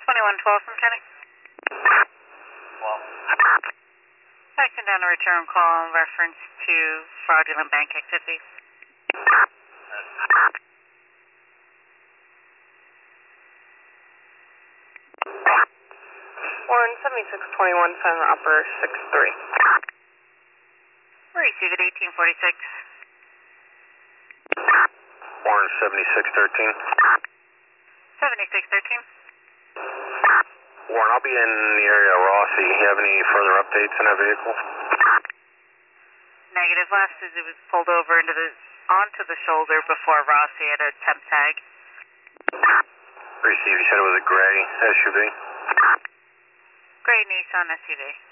2112 from Kenny. Well, Action down a return call in reference to fraudulent bank activity. One 7621 Sun Upper 63. Receive at 1846. Warren 7613. 7613. Warren, I'll be in the area of Rossi. You have any further updates on that vehicle? Negative. Last as it was pulled over onto the shoulder before Rossi at a temp tag. Receive, you said it was a gray SUV? Gray Nissan SUV.